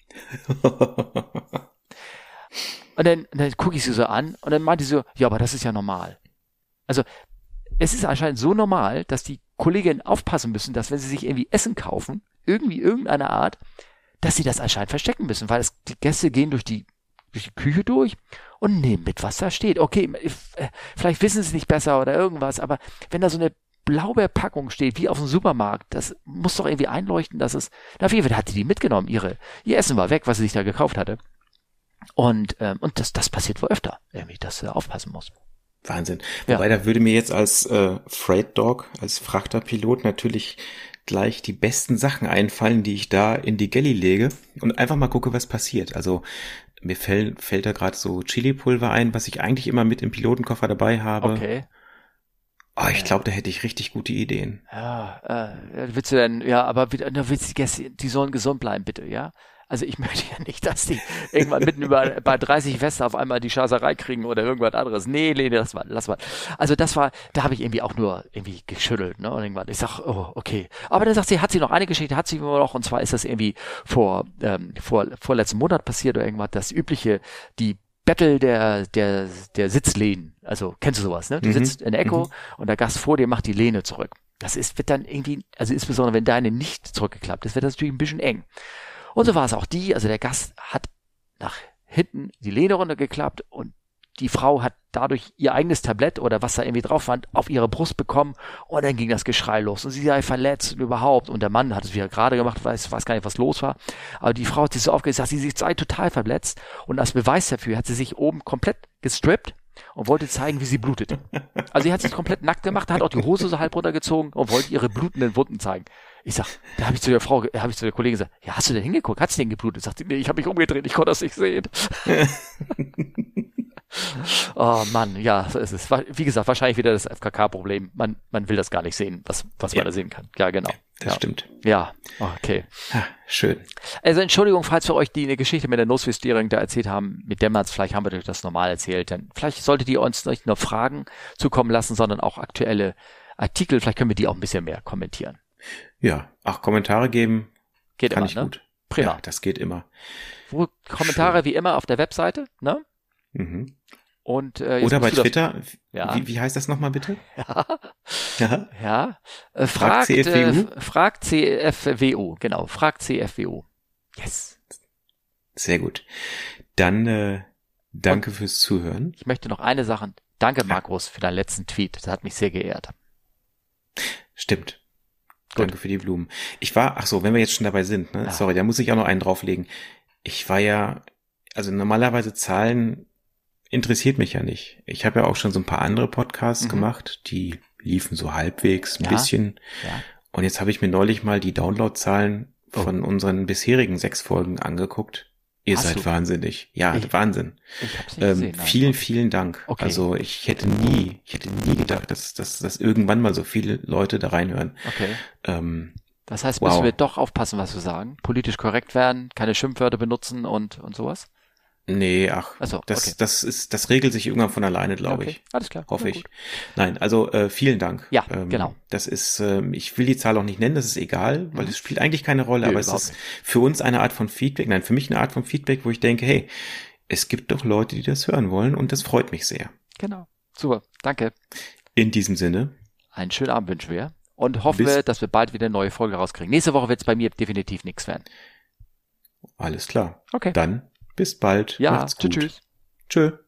S1: Und dann, dann gucke ich sie so an und dann meinte sie so, ja, aber das ist ja normal. Also es ist anscheinend so normal, dass die Kolleginnen aufpassen müssen, dass wenn sie sich irgendwie Essen kaufen, irgendwie irgendeine Art, dass sie das anscheinend verstecken müssen, weil es, die Gäste gehen durch die, durch die Küche durch und nehmen mit, was da steht. Okay, vielleicht wissen sie es nicht besser oder irgendwas, aber wenn da so eine Blaubeerpackung steht, wie auf dem Supermarkt, das muss doch irgendwie einleuchten, dass es, na, auf jeden Fall hat die die mitgenommen, ihre, ihr Essen war weg, was sie sich da gekauft hatte. Und, ähm, und das, das passiert wohl öfter, irgendwie, dass er aufpassen muss.
S2: Wahnsinn. Ja. Wobei, da würde mir jetzt als äh, Freight Dog, als Frachterpilot natürlich gleich die besten Sachen einfallen, die ich da in die Galley lege und einfach mal gucke, was passiert. Also mir fällt, fällt da gerade so Chili-Pulver ein, was ich eigentlich immer mit im Pilotenkoffer dabei habe.
S1: Okay.
S2: Oh, ich glaube, da hätte ich richtig gute Ideen.
S1: Ja, äh, willst du denn, ja, aber da willst du die Gäste, die sollen gesund bleiben, bitte, ja? Also ich möchte ja nicht, dass die irgendwann mitten über bei dreißig Feste auf einmal die Schaserei kriegen oder irgendwas anderes. Nee, nee, nee, lass mal, lass mal. Also das war, da habe ich irgendwie auch nur irgendwie geschüttelt, ne? Und irgendwann, ich sag, oh, okay. Aber dann sagt sie, hat sie noch eine Geschichte, hat sie noch, und zwar ist das irgendwie vor, ähm, vor, vorletzten Monat passiert oder irgendwas, das übliche, die Battle der, der, der Sitzlehnen. Also, kennst du sowas, ne? Du mhm. sitzt in der Ecke mhm. und der Gast vor dir macht die Lehne zurück. Das ist, wird dann irgendwie, also insbesondere wenn deine nicht zurückgeklappt ist, wird das natürlich ein bisschen eng. Und so war es auch die, also der Gast hat nach hinten die Lehne runtergeklappt und die Frau hat dadurch ihr eigenes Tablett oder was da irgendwie drauf war, auf ihre Brust bekommen und dann ging das Geschrei los und sie sei verletzt und überhaupt und der Mann hat es wieder gerade gemacht, weiß, weiß gar nicht, was los war, aber die Frau hat sich so aufgesagt, sie sei total verletzt und als Beweis dafür hat sie sich oben komplett gestrippt und wollte zeigen, wie sie blutet. Also sie hat sich komplett nackt gemacht, hat auch die Hose so halb runtergezogen und wollte ihre blutenden Wunden zeigen. Ich sag, da habe ich zu der Frau, habe ich zu der Kollegin gesagt, ja, hast du denn hingeguckt? Hat sie denn geblutet? Sagt sie, nee, ich habe mich umgedreht, ich konnte das nicht sehen. Oh Mann, ja, so ist es. Wie gesagt, wahrscheinlich wieder das F K K-Problem. Man, man will das gar nicht sehen, was, was ja. man da sehen kann. Ja, genau.
S2: Das
S1: ja.
S2: stimmt.
S1: Ja, okay.
S2: Ja, schön.
S1: Also Entschuldigung, falls wir euch die eine Geschichte mit der Nosfistierung da erzählt haben, mit Dämmerz, vielleicht haben wir euch das normal erzählt, denn vielleicht solltet ihr uns nicht nur Fragen zukommen lassen, sondern auch aktuelle Artikel, vielleicht können wir die auch ein bisschen mehr kommentieren.
S2: Ja, auch Kommentare geben
S1: geht
S2: kann
S1: immer,
S2: ich
S1: ne?
S2: gut.
S1: Prima.
S2: Ja, das geht immer.
S1: Wo, Kommentare schön. Wie immer auf der Webseite, ne?
S2: Mhm.
S1: Und, äh,
S2: oder bei Twitter.
S1: Ja.
S2: Wie, wie heißt das nochmal bitte?
S1: Ja.
S2: Ja.
S1: ja. Äh, fragt,
S2: C F W U?
S1: Äh, fragt C F W U, genau. Fragt C F W U. Yes.
S2: Sehr gut. Dann äh, danke Und fürs Zuhören.
S1: Ich möchte noch eine Sache. Danke, Markus, für deinen letzten Tweet. Das hat mich sehr geehrt.
S2: Stimmt. Gut. Danke für die Blumen. Ich war, ach so, wenn wir jetzt schon dabei sind, ne? Ja. Sorry, da muss ich auch noch einen drauflegen. Ich war ja, also normalerweise Zahlen interessiert mich ja nicht. Ich habe ja auch schon so ein paar andere Podcasts mhm. gemacht, die liefen so halbwegs, ein ja. bisschen. Ja. Und jetzt habe ich mir neulich mal die Downloadzahlen oh. von unseren bisherigen sechs Folgen angeguckt. Ihr Hast seid du? Wahnsinnig. Ja, ich, Wahnsinn. Ich hab's nicht ähm, gesehen, vielen, vielen Dank. Okay. Also ich hätte nie, ich hätte nie gedacht, dass, dass, dass irgendwann mal so viele Leute da reinhören.
S1: Okay.
S2: Ähm,
S1: das heißt, müssen wow. wir doch aufpassen, was wir sagen. Politisch korrekt werden, keine Schimpfwörter benutzen und, und sowas?
S2: Nee, ach,
S1: so,
S2: das,
S1: okay.
S2: das ist, das regelt sich irgendwann von alleine, glaube
S1: okay.
S2: ich.
S1: Alles klar.
S2: Hoffe
S1: ja,
S2: ich. Nein, also äh, vielen Dank.
S1: Ja,
S2: ähm,
S1: genau.
S2: Das ist, ähm, ich will die Zahl auch nicht nennen, das ist egal, weil es spielt eigentlich keine Rolle,
S1: Nö,
S2: aber es ist für uns eine Art von Feedback, nein, für mich eine Art von Feedback, wo ich denke, hey, es gibt doch Leute, die das hören wollen und das freut mich sehr.
S1: Genau. Super. Danke.
S2: In diesem Sinne.
S1: Einen schönen Abend wünschen wir. Und hoffen wir, dass wir bald wieder eine neue Folge rauskriegen. Nächste Woche wird es bei mir definitiv nichts werden.
S2: Alles klar.
S1: Okay.
S2: Dann bis bald.
S1: Ja,
S2: Macht's gut.
S1: tschüss.
S2: Tschö.